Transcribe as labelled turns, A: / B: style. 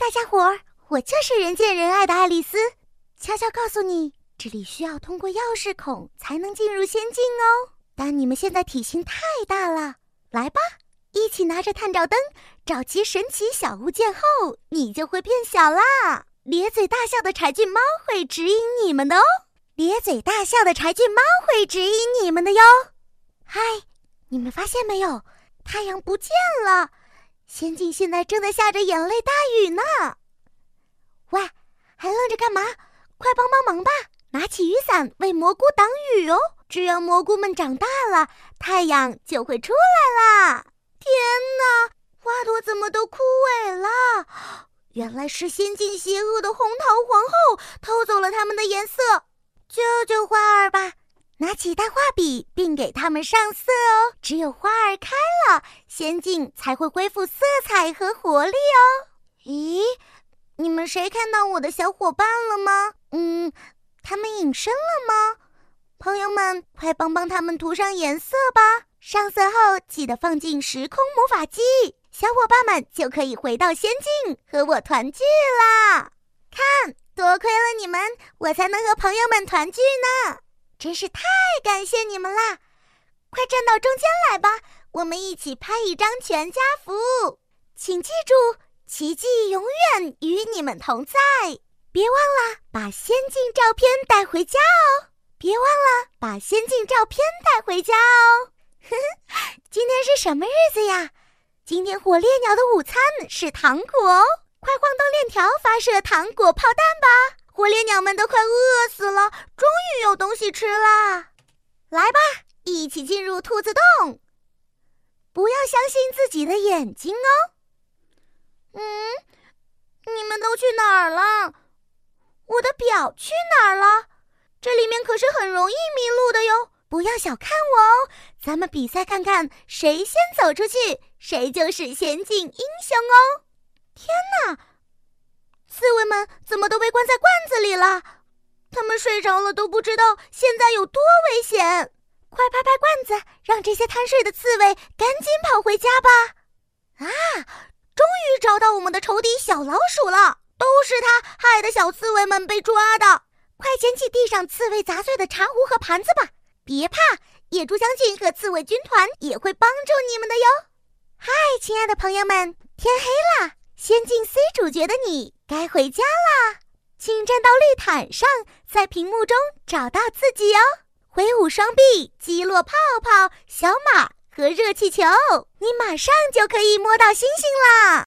A: 大家伙儿，我就是人见人爱的爱丽丝。悄悄告诉你，这里需要通过钥匙孔才能进入仙境哦。但你们现在体型太大了，来吧，一起拿着探照灯找齐神奇小物件后，你就会变小啦。咧嘴大笑的柴郡猫会指引你们的哦，咧嘴大笑的柴郡猫会指引你们的哟。嗨，你们发现没有？太阳不见了，仙境现在正在下着眼泪大雨呢。喂，还愣着干嘛？快帮帮忙吧，拿起雨伞为蘑菇挡雨哦。只要蘑菇们长大了，太阳就会出来啦。天哪，花朵怎么都枯萎了？原来是仙境邪恶的红桃皇后偷走了它们的颜色。救救花儿吧，拿起大画笔并给它们上色哦。只有花儿开了，仙境才会恢复色彩和活力哦。咦，你们谁看到我的小伙伴了吗？他们隐身了吗？朋友们，快帮帮他们涂上颜色吧。上色后记得放进时空魔法机，小伙伴们就可以回到仙境和我团聚啦。看，多亏了你们，我才能和朋友们团聚呢。真是太感谢你们啦！快站到中间来吧，我们一起拍一张全家福。请记住，奇迹永远与你们同在。别忘了把仙境照片带回家哦！别忘了把仙境照片带回家哦！今天是什么日子呀？今天火烈鸟的午餐是糖果哦！快晃动链条发射糖果炮弹吧！火烈鸟们都快饿死了，终于有东西吃啦！来吧，一起进入兔子洞！不要相信自己的眼睛哦！你们都去哪儿了？我的表去哪儿了？这里面可是很容易迷路的哟！不要小看我哦，咱们比赛看看谁先走出去，谁就是仙境英雄哦！天哪，刺猬们怎么都被关在罐子里了？他们睡着了都不知道现在有多危险！快拍拍罐子，让这些贪睡的刺猬赶紧跑回家吧！终于找到我们的仇敌小老鼠了，都是他害得小刺猬们被抓的。快捡起地上刺猬砸碎的茶壶和盘子吧！别怕，野猪将军和刺猬军团也会帮助你们的哟。嗨，亲爱的朋友们，天黑了，仙境 C 主角的你该回家啦！请站到绿毯上，在屏幕中找到自己哦。挥舞双臂，击落泡泡、小马和热气球，你马上就可以摸到星星啦！